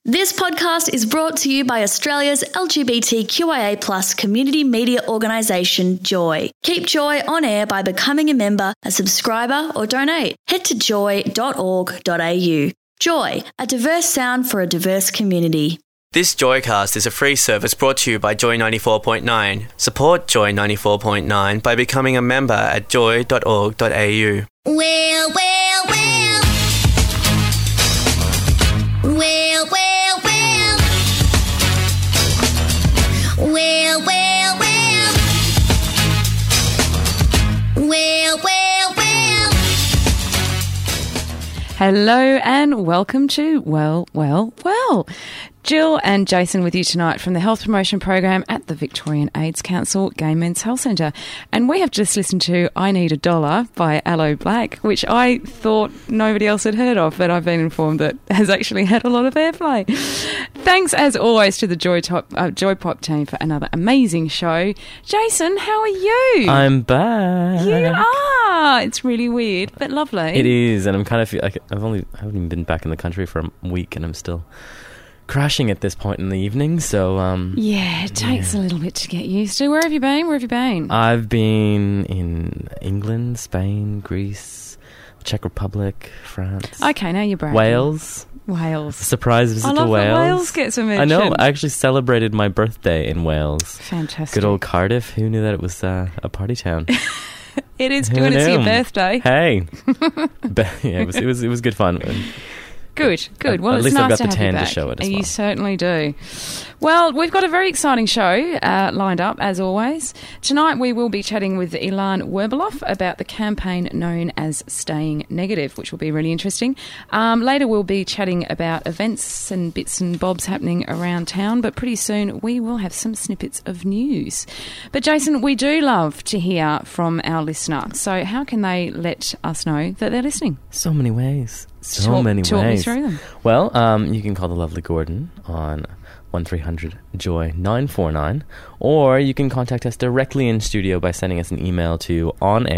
This podcast is brought to you by Australia's LGBTQIA+ community media organisation, Joy. Keep Joy on air by becoming a member, a subscriber or donate. Head to joy.org.au. Joy, a diverse sound for a diverse community. This Joycast is a free service brought to you by Joy 94.9. Support Joy 94.9 by becoming a member at joy.org.au. Well. Hello and welcome to Well. Jill and Jason with you tonight from the Health Promotion Program at the Victorian AIDS Council Gay Men's Health Centre. And we have just listened to I Need a Dollar by Aloe Blacc, which I thought nobody else had heard of, but I've been informed that has actually had a lot of airplay. Thanks, as always, to the Joy Pop team for another amazing show. Jason, how are you? I'm back. You are. It's really weird, but lovely. It is, and I'm kind of like I haven't even been back in the country for a week, and I'm still crashing at this point in the evening. So yeah, it takes a little bit to get used to. Where have you been? I've been in England, Spain, Greece, Czech Republic, France. Okay, now you're bragging. Wales. Surprise visit to Wales. That Wales gets a mention. I know. I actually celebrated my birthday in Wales. Fantastic. Good old Cardiff. Who knew that it was a party town? It is good. It's your birthday. Hey. Yeah, it was good fun. Good. Well, at it's least nice I've got to the have tan you to back. show it as well. You certainly do. Well, we've got a very exciting show lined up, as always. Tonight we will be chatting with Ilan Werbeloff about the campaign known as Staying Negative, which will be really interesting. Later we'll be chatting about events and bits and bobs happening around town, but pretty soon we will have some snippets of news. But Jason, we do love to hear from our listener. So how can they let us know that they're listening? So many ways. Talk me through them. Well, you can call the lovely Gordon on 1300-JOY-949, or you can contact us directly in studio by sending us an email to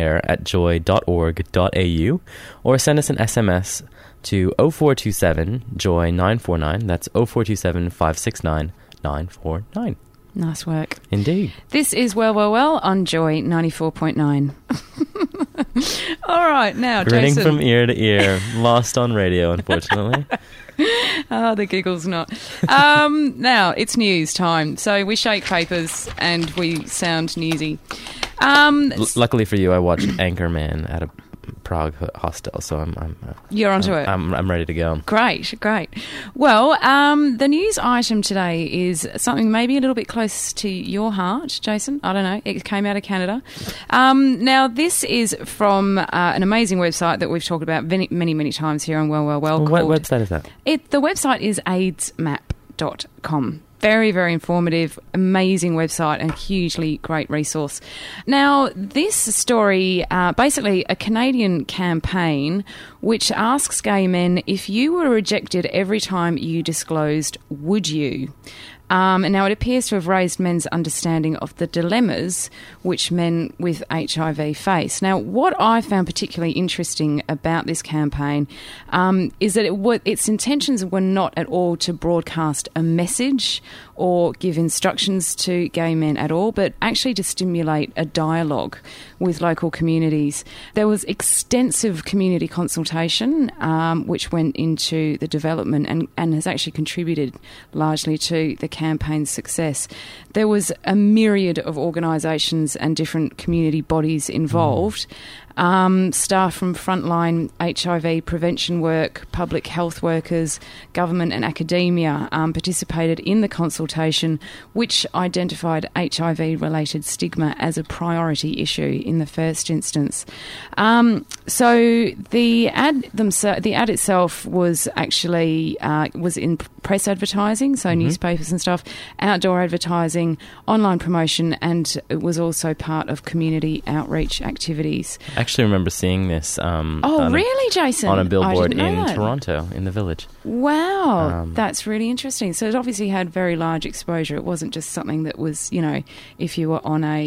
onair@joy.org.au, or send us an SMS to 0427-JOY-949. That's 0427 569 949. Nice work. Indeed. This is Well on Joy 94.9. All right, now, Grinning Jason. from ear to ear. Lost on radio, unfortunately. Oh, the giggle's not. Now, it's news time. So we shake papers and we sound newsy. Luckily for you, I watched Anchorman at a Prague hostel, so you're onto it. I'm ready to go. Great. Well, the news item today is something maybe a little bit close to your heart, Jason. I don't know. It came out of Canada. Now, this is from an amazing website that we've talked about many times here on Well. What website is that? The website is aidsmap.com. Very, very informative, amazing website and hugely great resource. Now, this story, basically a Canadian campaign which asks gay men, if you were rejected every time you disclosed, would you? And now it appears to have raised men's understanding of the dilemmas which men with HIV face. Now, what I found particularly interesting about this campaign is that its intentions were not at all to broadcast a message or give instructions to gay men at all, but actually to stimulate a dialogue with local communities. There was extensive community consultation which went into the development and has actually contributed largely to the campaign's success. There was a myriad of organisations and different community bodies involved. Staff from frontline HIV prevention work, public health workers, government and academia participated in the consultation, which identified HIV-related stigma as a priority issue in the first instance. So the ad itself was actually was in press advertising, so newspapers and stuff, outdoor advertising, online promotion, and it was also part of community outreach activities. I actually remember seeing this really, Jason? on a billboard in that. Toronto, in the Village. Wow, that's really interesting. So it obviously had very large exposure. It wasn't just something that was, if you were on a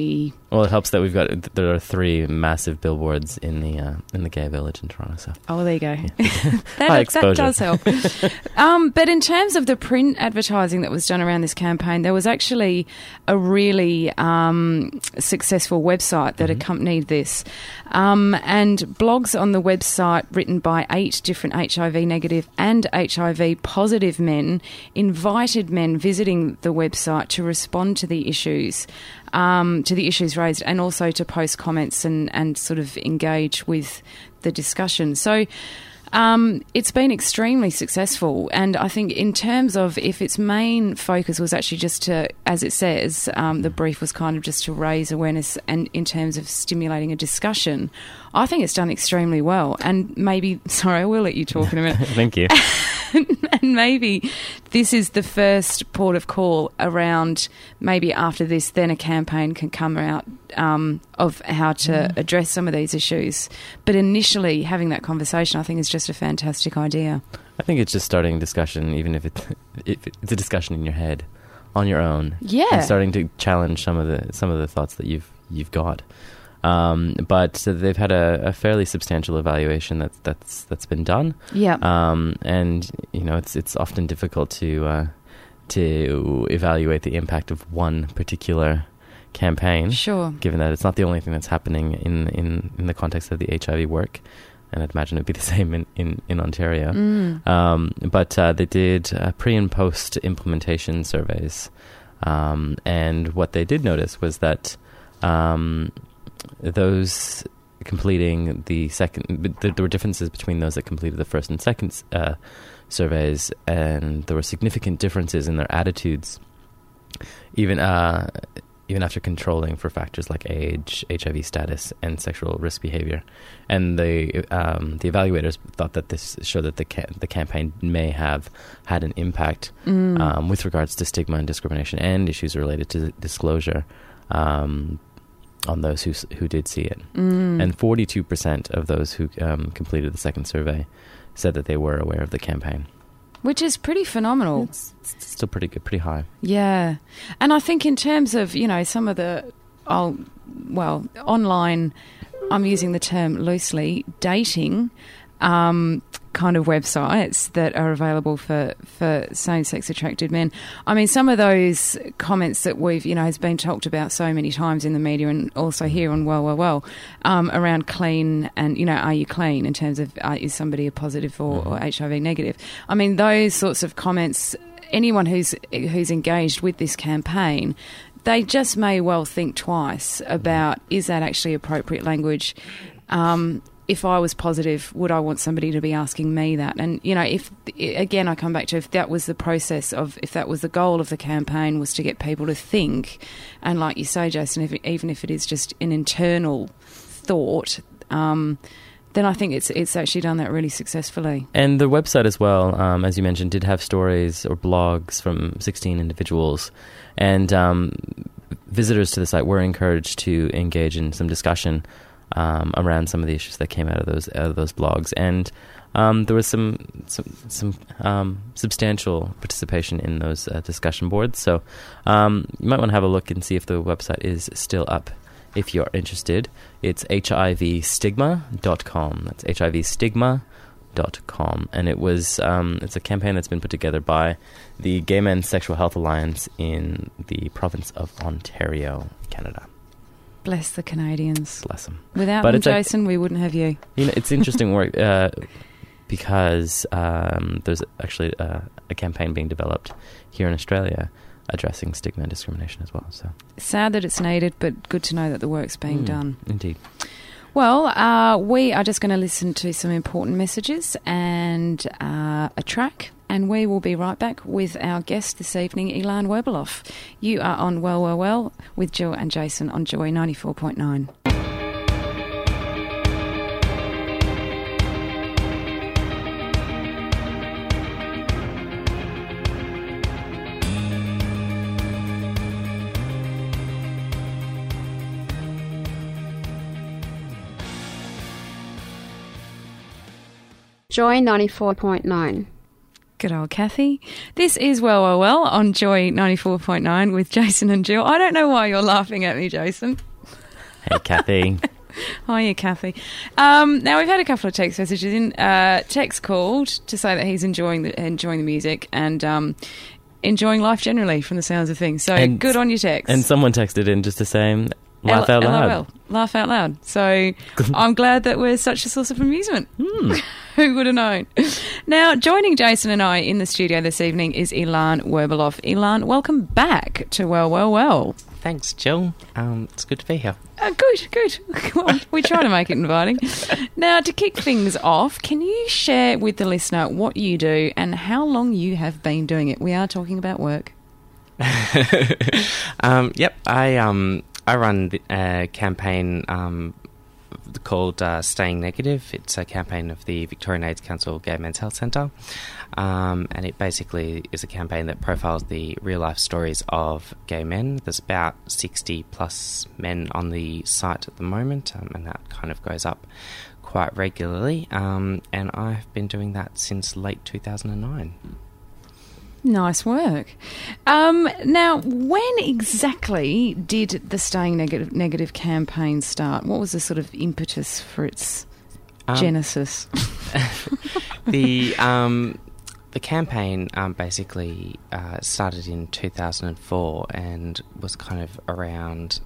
Well, it helps that there are 3 massive billboards in the gay village in Toronto. So. Oh, there you go. High that exposure. does help. But in terms of the print advertising that was done around this campaign, there was actually a really successful website that accompanied this. And blogs on the website written by 8 different HIV negative and HIV positive men invited men visiting the website to respond to the issues raised, and also to post comments and sort of engage with the discussion. So it's been extremely successful, and I think in terms of if its main focus was actually just to, as it says, the brief was kind of just to raise awareness and in terms of stimulating a discussion, I think it's done extremely well. And maybe, sorry, I will let you talk in a minute. Thank you. And maybe this is the first port of call around, maybe after this, then a campaign can come out of how to address some of these issues. But initially, having that conversation, I think, is just a fantastic idea. I think it's just starting discussion, even if it's a discussion in your head, on your own. Yeah. And starting to challenge some of the thoughts that you've got. But they've had a fairly substantial evaluation that's been done. Yeah. And it's often difficult to evaluate the impact of one particular campaign. Sure. Given that it's not the only thing that's happening in the context of the HIV work, and I'd imagine it'd be the same in Ontario. But they did pre and post implementation surveys, and what they did notice was that. Those completing the second, there were differences between those that completed the first and second surveys, and there were significant differences in their attitudes, even after controlling for factors like age, HIV status, and sexual risk behavior. And the evaluators thought that this showed that the campaign may have had an impact with regards to stigma and discrimination and issues related to disclosure. On those who did see it. And 42% of those who completed the second survey said that they were aware of the campaign. Which is pretty phenomenal. It's still pretty good, pretty high. Yeah. And I think in terms of, some of the, online, I'm using the term loosely, dating kind of websites that are available for same-sex attracted men. I mean, some of those comments that we've, has been talked about so many times in the media and also here on Well, around clean and, are you clean in terms of is somebody a positive or HIV negative? I mean, those sorts of comments, anyone who's engaged with this campaign, they just may well think twice about, is that actually appropriate language? If I was positive, would I want somebody to be asking me that? And, if, again, I come back to if that was the process of, if that was the goal of the campaign, was to get people to think, and like you say, Jason, even if it is just an internal thought, then I think it's actually done that really successfully. And the website as well, as you mentioned, did have stories or blogs from 16 individuals. And visitors to the site were encouraged to engage in some discussion around some of the issues that came out of those blogs, and there was some substantial participation in those discussion boards. So you might want to have a look and see if the website is still up. If you're interested, it's hivstigma.com. That's hivstigma.com, and it's a campaign that's been put together by the Gay Men's Sexual Health Alliance in the province of Ontario, Canada. Bless the Canadians. Bless them. Without them, Jason, we wouldn't have you. It's interesting work because there's actually a campaign being developed here in Australia addressing stigma and discrimination as well. So sad that it's needed, but good to know that the work's being done. Indeed. Well, we are just going to listen to some important messages and a track. And we will be right back with our guest this evening, Ilan Werbeloff. You are on Well with Jill and Jason on Joy 94.9. Joy 94.9. Good old Kathy. This is Well on Joy 94.9 with Jason and Jill. I don't know why you're laughing at me, Jason. Hey, Kathy. Hiya, Kathy. Now, we've had a couple of text messages in. Tex called to say that he's enjoying the music and enjoying life generally from the sounds of things. So good on you, Tex. And someone texted in just to say, laugh out loud. LOL. Laugh out loud. So I'm glad that we're such a source of amusement. Who would have known? Now, joining Jason and I in the studio this evening is Ilan Werbeloff. Ilan, welcome back to Well. Thanks, Jill. It's good to be here. Good. Well, we try to make it inviting. Now, to kick things off, can you share with the listener what you do and how long you have been doing it? We are talking about work. Yep, I run a campaign called Staying Negative. It's a campaign of the Victorian AIDS Council Gay Men's Health Centre, and it basically is a campaign that profiles the real-life stories of gay men. There's about 60 plus men on the site at the moment, and that kind of goes up quite regularly, and I've been doing that since late 2009. Nice work. Now, when exactly did the Staying Negative campaign start? What was the sort of impetus for its genesis? The campaign basically started in 2004 and was kind of around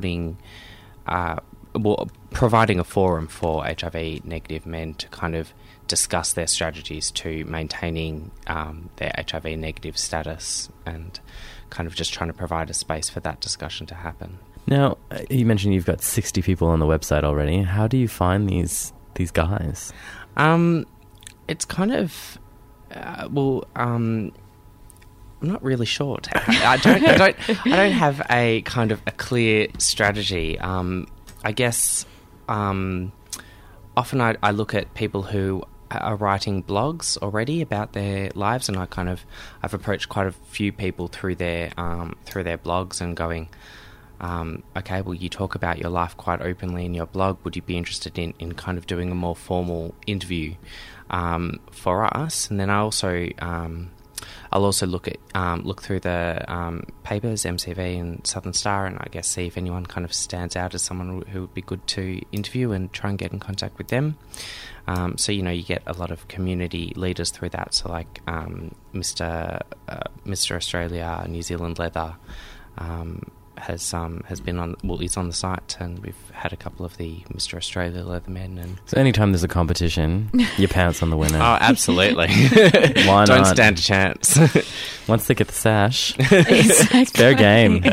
providing a forum for HIV negative men to kind of discuss their strategies to maintaining their HIV negative status, and kind of just trying to provide a space for that discussion to happen. Now, you mentioned you've got 60 people on the website already. How do you find these guys? It's kind of I'm not really sure. I don't have a kind of a clear strategy. I guess often I look at people who are writing blogs already about their lives, and I've approached quite a few people through their blogs and going, okay, well, you talk about your life quite openly in your blog. Would you be interested in kind of doing a more formal interview for us? And then I'll also look through the papers, MCV and Southern Star, and I guess see if anyone kind of stands out as someone who would be good to interview and try and get in contact with them. So, you get a lot of community leaders through that. So like Mr. Australia, New Zealand Leather has been on, well, he's on the site, and we've had a couple of the Mr. Australia Leathermen. And so anytime there's a competition, you pounce on the winner. Oh, absolutely. Why not? Don't stand a chance. Once they get the sash, Exactly. it's fair game.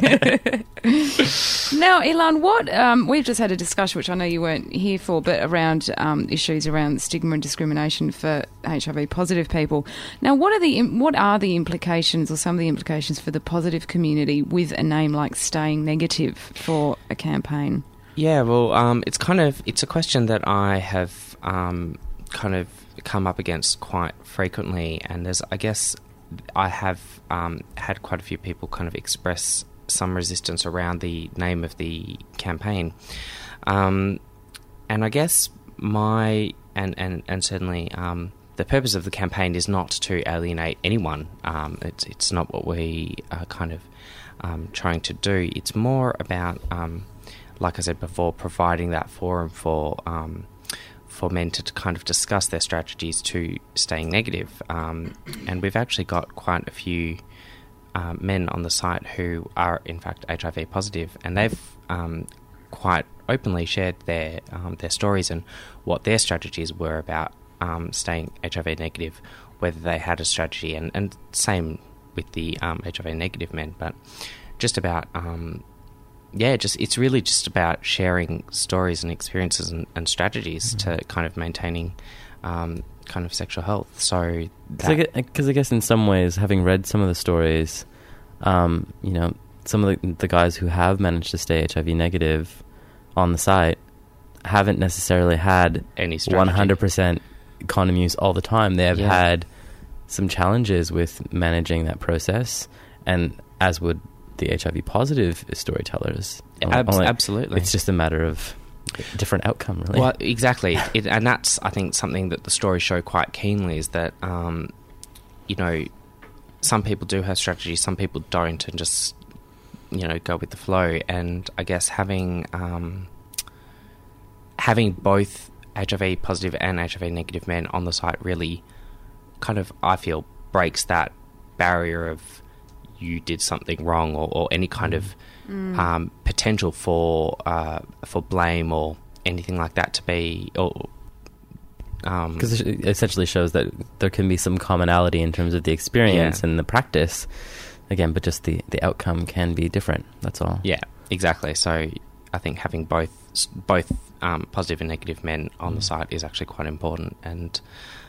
Now, Ilan, what we've just had a discussion, which I know you weren't here for, but around issues around stigma and discrimination for HIV positive people. Now, what are the implications, or some of the implications, for the positive community with a name like Staying Negative for a campaign? Yeah, well, it's a question that I have kind of come up against quite frequently, and I have had quite a few people kind of express some resistance around the name of the campaign, and I guess and certainly the purpose of the campaign is not to alienate anyone. It's not what we are kind of trying to do. It's more about, like I said before, providing that forum for men to kind of discuss their strategies to staying negative. And we've actually got quite a few men on the site who are in fact HIV positive, and they've quite openly shared their stories and what their strategies were about staying HIV negative, whether they had a strategy, and same with the HIV negative men, but just about it's really just about sharing stories and experiences and strategies to kind of maintaining kind of sexual health. So because I guess in some ways, having read some of the stories, some of the guys who have managed to stay HIV negative on the site haven't necessarily had any strategy. 100% condom use all the time. They have had some challenges with managing that process, and as would the HIV positive storytellers. Absolutely. It's just a matter of different outcome, really. Well, exactly. And that's, I think, something that the stories show quite keenly, is that, some people do have strategies, some people don't, and just go with the flow. And I guess having both HIV positive and HIV negative men on the site really kind of, I feel, breaks that barrier of you did something wrong or any kind of potential for blame or anything like that to be, or because it essentially shows that there can be some commonality in terms of the experience and the practice, again, but just the outcome can be different. That's all. Yeah, exactly. So I think having both positive and negative men on the site is actually quite important. And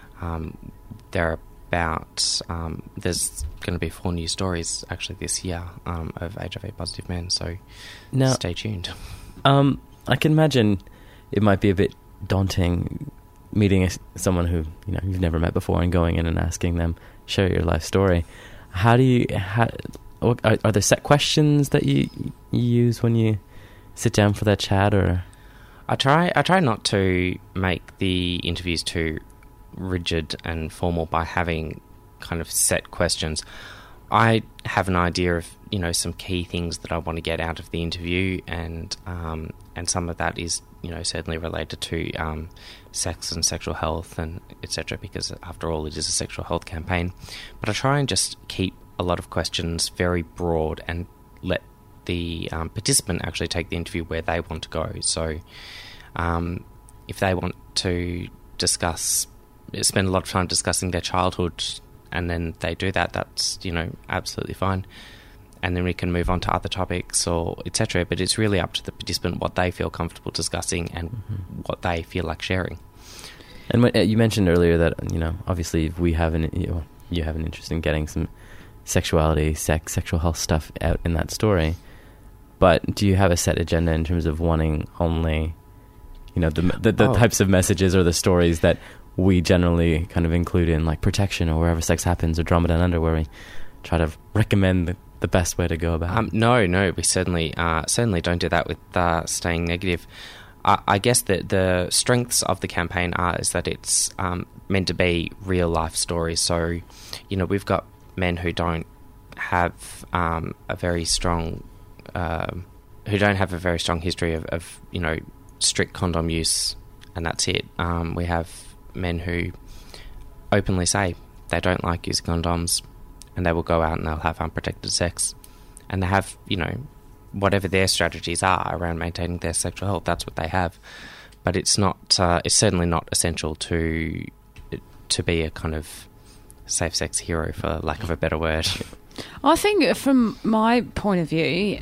there's going to be 4 new stories actually this year of HIV positive men. So now, stay tuned. I can imagine it might be a bit daunting meeting someone who you've never met before and going in and asking them, share your life story. Are there set questions that you use when you sit down for that chat? Or I try not to make the interviews too rigid and formal by having kind of set questions. I have an idea of some key things that I want to get out of the interview, and some of that is certainly related to sex and sexual health and etc., because after all it is a sexual health campaign. But I try and just keep a lot of questions very broad and let the participant actually take the interview where they want to go. So if they want to spend a lot of time discussing their childhood, and then they do that, that's absolutely fine, and then we can move on to other topics or etc. But it's really up to the participant what they feel comfortable discussing and what they feel like sharing. And when, you mentioned earlier that obviously if you have an interest in getting some sexuality, sexual health stuff out in that story, but do you have a set agenda in terms of wanting only the types of messages or the stories that we generally kind of include in like Protection or Wherever Sex Happens or Drama Down Under, where we try to recommend the best way to go about it? No, we certainly don't do that with Staying Negative. I guess that the strengths of the campaign is that it's meant to be real life stories. So, we've got men who don't have a very strong history of strict condom use, and that's it. We have men who openly say they don't like using condoms, and they will go out and they'll have unprotected sex, and they have whatever their strategies are around maintaining their sexual health, that's what they have. But it's not it's certainly not essential to be a kind of safe sex hero, for lack of a better word. I think from my point of view,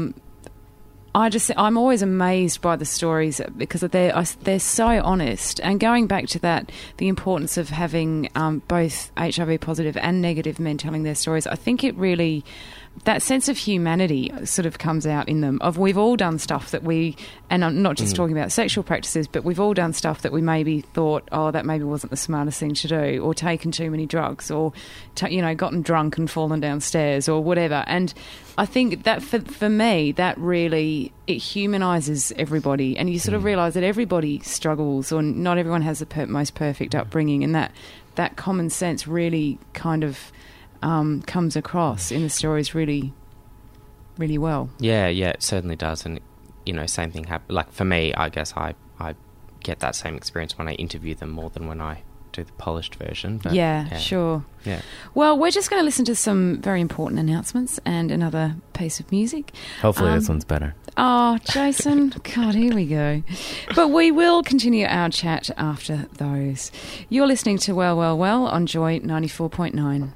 I'm always amazed by the stories because they're so honest. And going back to that, the importance of having both HIV positive and negative men telling their stories, I think it really, that sense of humanity sort of comes out in them. Of we've all done stuff that and I'm not just talking about sexual practices, but we've all done stuff that we maybe thought, that maybe wasn't the smartest thing to do, or taken too many drugs, or gotten drunk and fallen downstairs, or whatever. And I think that for me, that really, it humanises everybody, and you sort of realise that everybody struggles, or not everyone has the most perfect upbringing, and that common sense really kind of comes across in the stories really, really well. Yeah, it certainly does. And same thing happens. Like for me, I guess I get that same experience when I interview them more than when I do the polished version. But yeah, sure. Yeah. Well, we're just going to listen to some very important announcements and another piece of music. Hopefully this one's better. Oh, Jason. God, here we go. But we will continue our chat after those. You're listening to Well, Well, Well on Joy 94.9.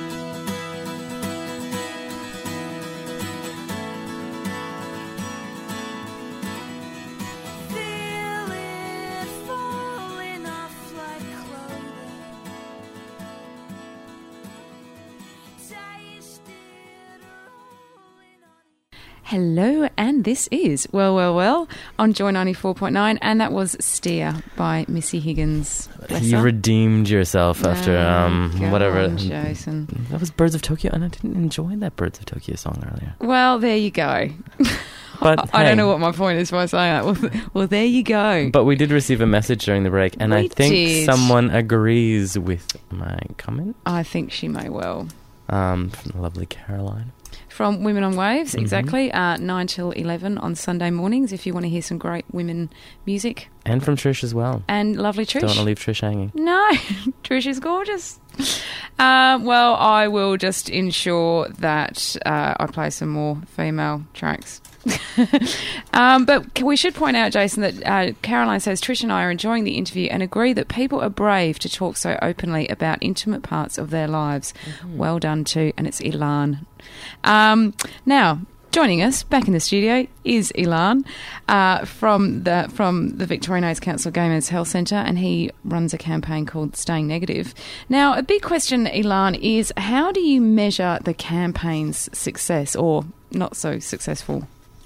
Hello, and this is Well, Well, Well on Joy 94.9, and that was Steer by Missy Higgins. You redeemed yourself after whatever. Jason. That was Birds of Tokyo, and I didn't enjoy that Birds of Tokyo song earlier. Well, there you go. But I don't know what my point is by saying that. Well, there you go. But we did receive a message during the break, and I think someone agrees with my comment. I think she may well. from the lovely Caroline. From Women on Waves, exactly, 9 till 11 on Sunday mornings if you want to hear some great women music. And from Trish as well. And lovely Trish. Don't want to leave Trish hanging. No, Trish is gorgeous. Well, I will just ensure that I play some more female tracks. But we should point out, Jason, that Caroline says Trish and I are enjoying the interview and agree that people are brave to talk so openly about intimate parts of their lives. Well done too, and it's Ilan. Now, joining us back in the studio is Ilan from the Victorian AIDS Council Gay Men's Health Centre, and he runs a campaign called Staying Negative. Now, a big question, Ilan, is how do you measure the campaign's success or not so successful?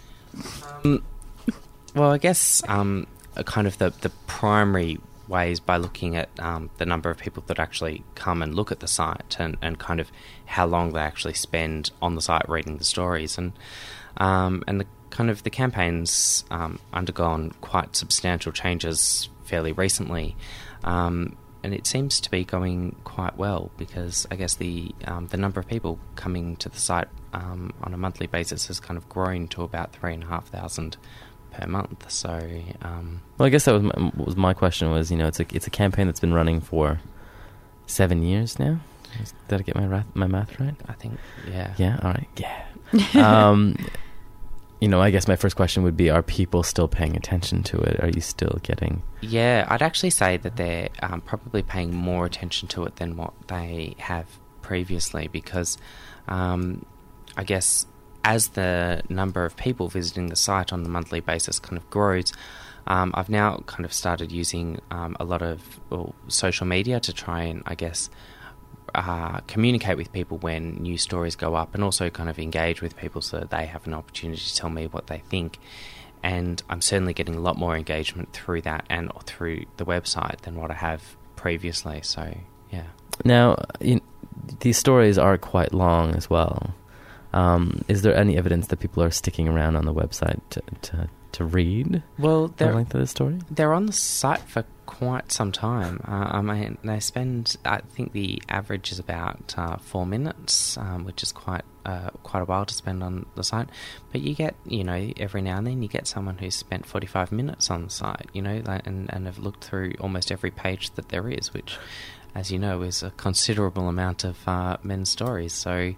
Well, I guess kind of the primary ways by looking at the number of people that actually come and look at the site and kind of how long they actually spend on the site reading the stories. And the campaign's undergone quite substantial changes fairly recently. And it seems to be going quite well because I guess the number of people coming to the site on a monthly basis has kind of grown to about 3,500 per month. So, well, I guess that was my question. Was it's a campaign that's been running for 7 years now. Did I get my math right? I think, yeah. Yeah. All right. Yeah. I guess my first question would be: are people still paying attention to it? Are you still getting? Yeah, I'd actually say that they're probably paying more attention to it than what they have previously because, I guess, as the number of people visiting the site on the monthly basis kind of grows, I've now kind of started using a lot of social media to try and, I guess, communicate with people when new stories go up and also kind of engage with people so that they have an opportunity to tell me what they think. And I'm certainly getting a lot more engagement through that and through the website than what I have previously. So, yeah. Now, these stories are quite long as well. Is there any evidence that people are sticking around on the website to read the length of the story? They're on the site for quite some time. I mean, they spend, I think the average is about 4 minutes, which is quite a while to spend on the site. But you get, every now and then you get someone who's spent 45 minutes on the site, and have looked through almost every page that there is, which, as you know, is a considerable amount of men's stories. So,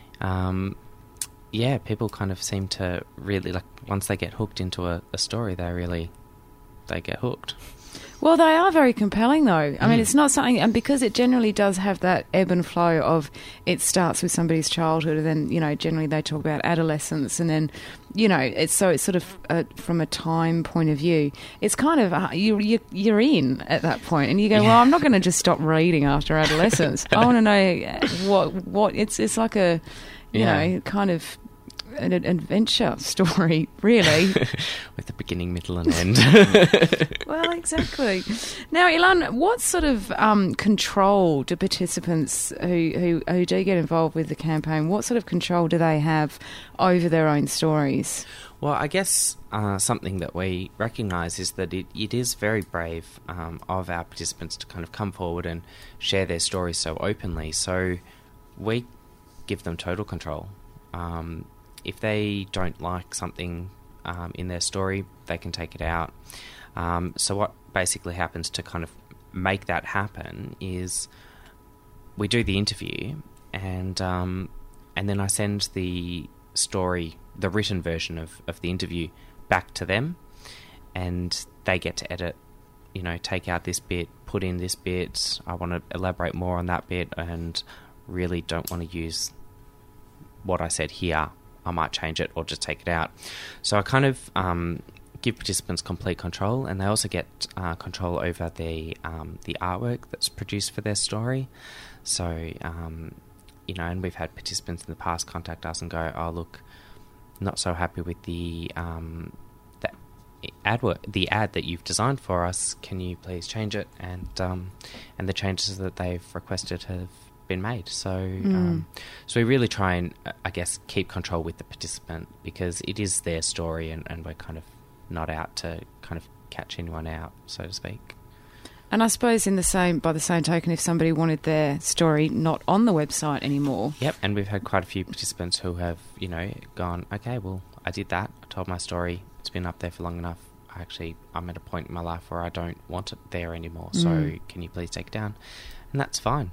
people kind of seem to really, once they get hooked into a story, they get hooked. Well, they are very compelling, though. I mean, it's not something, and because it generally does have that ebb and flow of it starts with somebody's childhood, and then, generally they talk about adolescence, and then, it's sort of from a time point of view, it's kind of you're in at that point, and you go, well, I'm not going to just stop reading after adolescence. I want to know what it's like a, kind of an adventure story, really. With a beginning, middle and end. Well, exactly. Now, Ilan, what sort of control do participants who do get involved with the campaign, what sort of control do they have over their own stories? Well, I guess something that we recognise is that it is very brave of our participants to kind of come forward and share their stories so openly. So we give them total control. If they don't like something in their story, they can take it out. So what basically happens to kind of make that happen is we do the interview and then I send the story, the written version of the interview, back to them, and they get to edit, take out this bit, put in this bit, I want to elaborate more on that bit, and really don't want to use what I said here. I might change it or just take it out. So I kind of give participants complete control, and they also get control over the artwork that's produced for their story. So, and we've had participants in the past contact us and go, oh, look, not so happy with the ad that you've designed for us. Can you please change it? And the changes that they've requested have been made. So so we really try and, I guess, keep control with the participant because it is their story and we're kind of not out to kind of catch anyone out, so to speak. And I suppose by the same token, if somebody wanted their story not on the website anymore. Yep, and we've had quite a few participants who have, gone, okay, well, I did that. I told my story. It's been up there for long enough. I'm at a point in my life where I don't want it there anymore. So can you please take it down? And that's fine.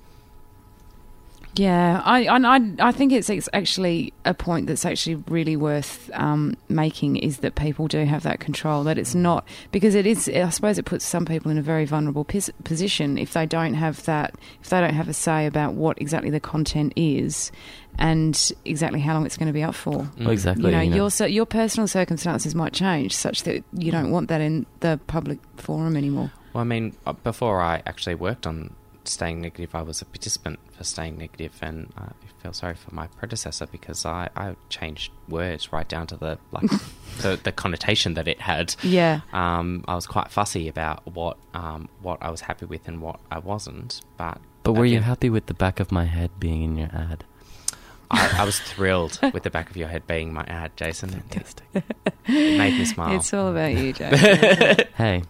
Yeah, I think it's actually a point that's actually really worth making, is that people do have that control, that it's not, because it is, I suppose it puts some people in a very vulnerable position if they don't have a say about what exactly the content is and exactly how long it's going to be up for. Well, exactly. Your personal circumstances might change such that you don't want that in the public forum anymore. Well, I mean, before I actually worked on Staying Negative, I was a participant for Staying Negative, and I feel sorry for my predecessor because I changed words right down to the connotation that it had. Yeah. I was quite fussy about what I was happy with and what I wasn't. But were you happy with the back of my head being in your ad? I was thrilled with the back of your head being my ad, Jason. Fantastic. It made me smile. It's all about you, Jason. Hey.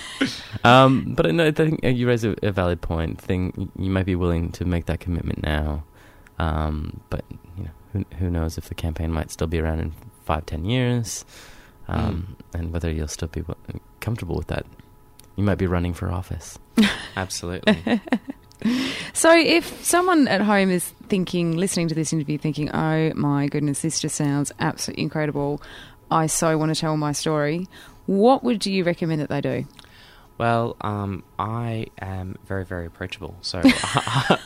But no, I think you raise a valid point. You might be willing to make that commitment now, but who knows if the campaign might still be around in 5-10 years, and whether you'll still be comfortable with that. You might be running for office. Absolutely. So if someone at home is listening to this interview thinking, oh my goodness, this just sounds absolutely incredible, I so want to tell my story, what would you recommend that they do? Well, I am very, very approachable, so I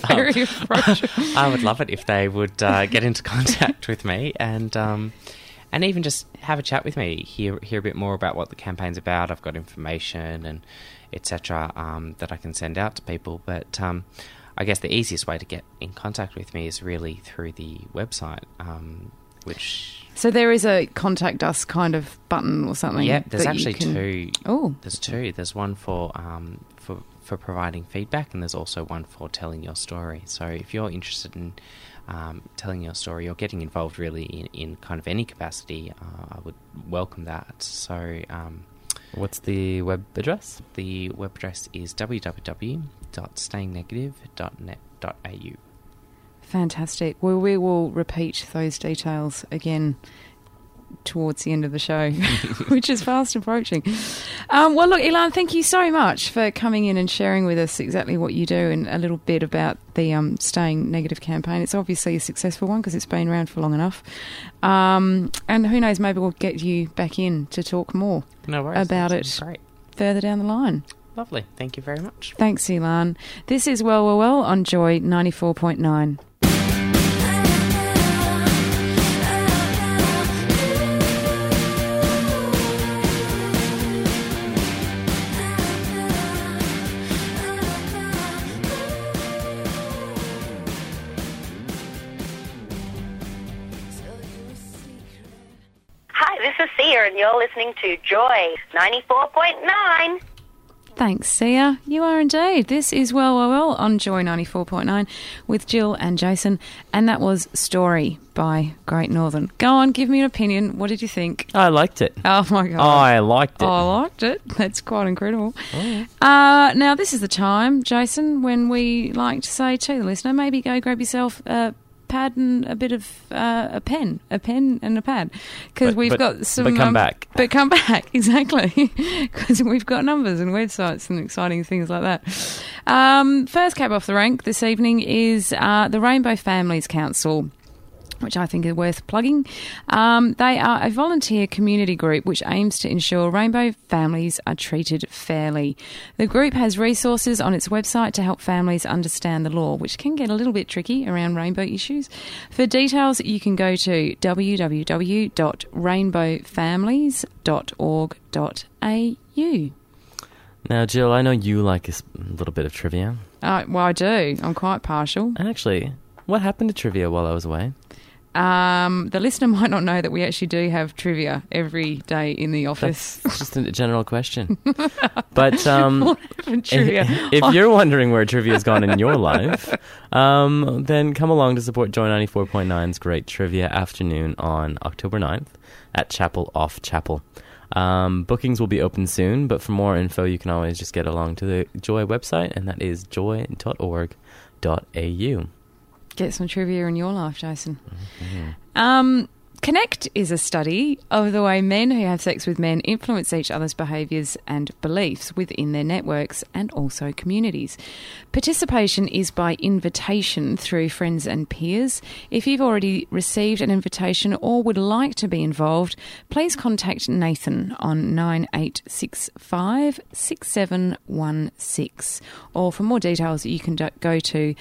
would love it if they would get into contact with me and even just have a chat with me, hear a bit more about what the campaign's about. I've got information and etc. That I can send out to people, but I guess the easiest way to get in contact with me is really through the website, which... So there is a contact us kind of button or something? Yeah, there's actually two. Oh. There's two. There's one for providing feedback, and there's also one for telling your story. So if you're interested in telling your story or getting involved really in kind of any capacity, I would welcome that. So... what's the web address? The web address is www.stayingnegative.net.au. Fantastic. Well, we will repeat those details again towards the end of the show, which is fast approaching. Well, look, Ilan, thank you so much for coming in and sharing with us exactly what you do and a little bit about the Staying Negative campaign. It's obviously a successful one because it's been around for long enough. And who knows, maybe we'll get you back in to talk more about it further down the line. Lovely. Thank you very much. Thanks, Ilan. This is Well on Joy 94.9. This is Sia, and you're listening to Joy 94.9. Thanks, Sia. You are indeed. This is Well on Joy 94.9 with Jill and Jason, and that was Story by Great Northern. Go on, give me an opinion. What did you think? I liked it. Oh, my God. I liked it. I liked it. That's quite incredible. Oh. Now, this is the time, Jason, when we like to say to the listener, maybe go grab yourself a pad and a bit of a pen and a pad, because we've got some. But come back. But come back, exactly, because we've got numbers and websites and exciting things like that. First cab off the rank this evening is the Rainbow Families Council, which I think is worth plugging. They are a volunteer community group which aims to ensure rainbow families are treated fairly. The group has resources on its website to help families understand the law, which can get a little bit tricky around rainbow issues. For details, you can go to www.rainbowfamilies.org.au. Now, Jill, I know you like a little bit of trivia. Well, I do. I'm quite partial. And actually, what happened to trivia while I was away? The listener might not know that we actually do have trivia every day in the office. That's just a general question. But trivia? If you're wondering where trivia's gone in your life, then come along to support Joy 94.9's great trivia afternoon on October 9th at Chapel Off Chapel. Bookings will be open soon, but for more info, you can always just get along to the Joy website, and that is joy.org.au. Get some trivia in your life, Jason. Mm-hmm. Connect is a study of the way men who have sex with men influence each other's behaviours and beliefs within their networks and also communities. Participation is by invitation through friends and peers. If you've already received an invitation or would like to be involved, please contact Nathan on 9865 6716. Or for more details, you can go to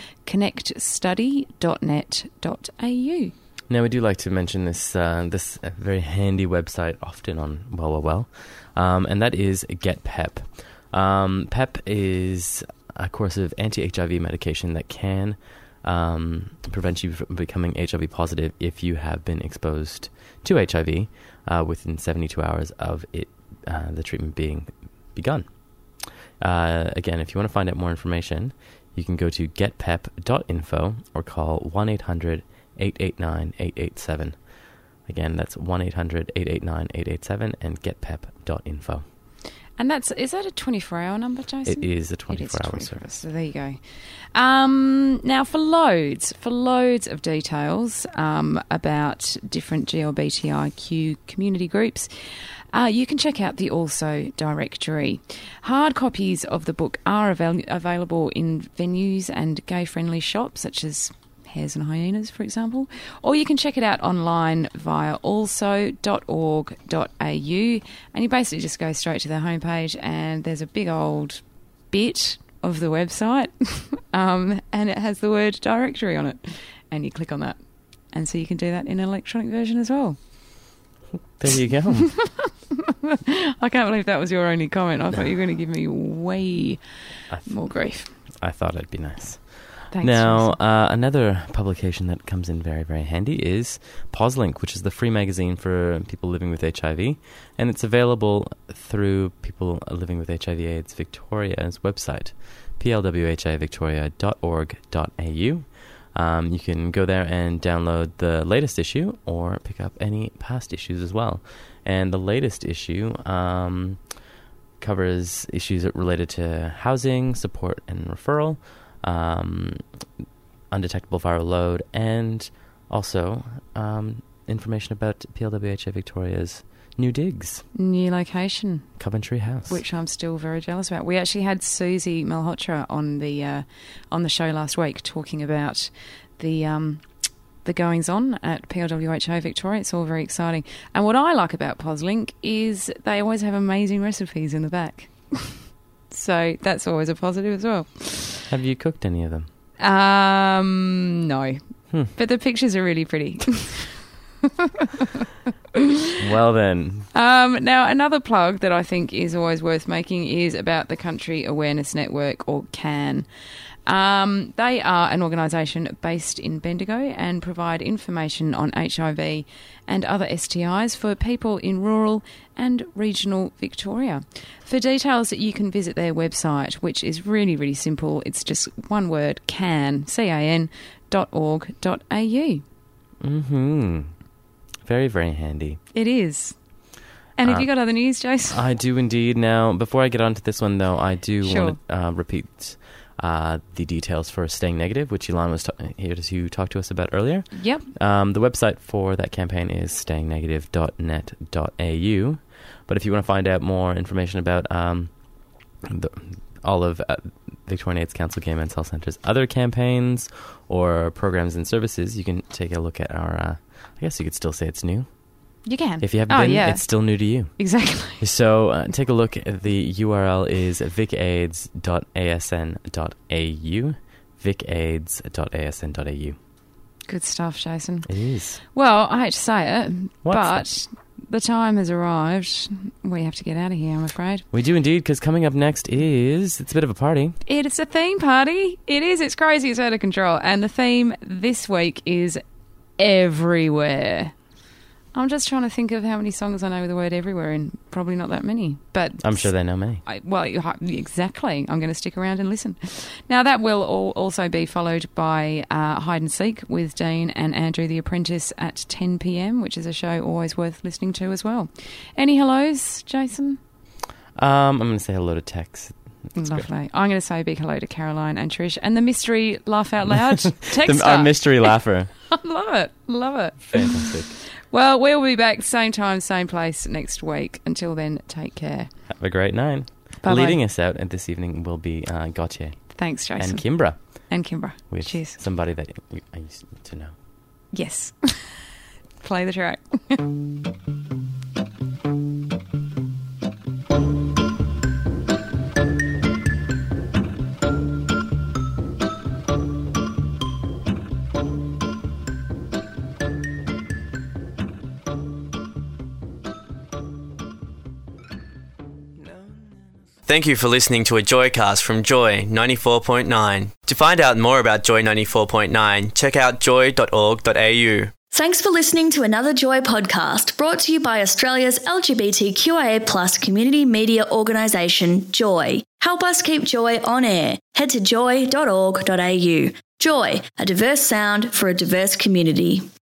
connectstudy.net.au. Now, we do like to mention this very handy website often on Well, and that is GetPep. PEP is a course of anti-HIV medication that can prevent you from becoming HIV positive if you have been exposed to HIV within 72 hours of the treatment being begun. Again, if you want to find out more information, you can go to getpep.info or call 1-800-889-887. Again, that's 1-800-889-887 and getpep.info. And is that a 24-hour number, Jason? It is a 24-hour service. So there you go. Now, for loads of details about different GLBTIQ community groups, you can check out the Also directory. Hard copies of the book are available in venues and gay-friendly shops, such as Hares and Hyenas, for example. Or you can check it out online via also.org.au, and you basically just go straight to their homepage, and there's a big old bit of the website, and it has the word directory on it, and you click on that. And so you can do that in an electronic version as well. There you go. I can't believe that was your only comment. I thought you were going to give me way more grief. I thought it'd be nice. Thanks, now, another publication that comes in very, very handy is POSLink, which is the free magazine for people living with HIV, and it's available through People Living with HIV/AIDS Victoria's website, plwhivictoria.org.au. You can go there and download the latest issue or pick up any past issues as well. And the latest issue covers issues related to housing, support and referral, undetectable viral load, and also information about PLWHI Victoria's new digs. New location. Coventry House. Which I'm still very jealous about. We actually had Susie Malhotra on the show last week talking about the goings-on at PLWHI Victoria. It's all very exciting. And what I like about POSLink is they always have amazing recipes in the back. So that's always a positive as well. Have you cooked any of them? No. But the pictures are really pretty. Well then. Now, another plug that I think is always worth making is about the Country Awareness Network, or CAN. They are an organisation based in Bendigo and provide information on HIV and other STIs for people in rural and regional Victoria. For details, you can visit their website, which is really, really simple. It's just one word, can.org.au. Very, very handy. It is. And have you got other news, Jason? I do indeed. Now, before I get on to this one, though, I do want to repeat the details for Staying Negative, which Elon was here to talk to us about earlier. Yep. The website for that campaign is stayingnegative.net.au. But if you want to find out more information about all of Victorian AIDS Council Gay Men's Health Centre's other campaigns or programs and services, you can take a look at our, I guess you could still say it's new. You can. If you haven't been, it's still new to you. Exactly. So take a look. The URL is vicaids.asn.au. vicaids.asn.au. Good stuff, Jason. It is. Well, I hate to say it, but the time has arrived. We have to get out of here, I'm afraid. We do indeed, because coming up next it's a bit of a party. It's a theme party. It is. It's crazy. It's out of control. And the theme this week is everywhere. I'm just trying to think of how many songs I know with the word everywhere in. Probably not that many. But I'm sure they know many. Exactly. I'm going to stick around and listen. Now, that will also be followed by Hide and Seek with Dean and Andrew the Apprentice at 10 p.m, which is a show always worth listening to as well. Any hellos, Jason? I'm going to say hello to Tex. That's Lovely. great. I'm going to say a big hello to Caroline and Trish and the mystery Laugh Out Loud texter. Our mystery laugher. I love it. Love it. Fantastic. Well, we'll be back same time, same place next week. Until then, take care. Have a great night. Bye-bye. Leading us out this evening will be Gautier. Thanks, Jason. And Kimbra. And Kimbra. With Cheers. somebody that I used to know. Yes. Play the track. Thank you for listening to a Joycast from Joy 94.9. To find out more about Joy 94.9, check out joy.org.au. Thanks for listening to another Joy podcast brought to you by Australia's LGBTQIA+ community media organisation, Joy. Help us keep Joy on air. Head to joy.org.au. Joy, a diverse sound for a diverse community.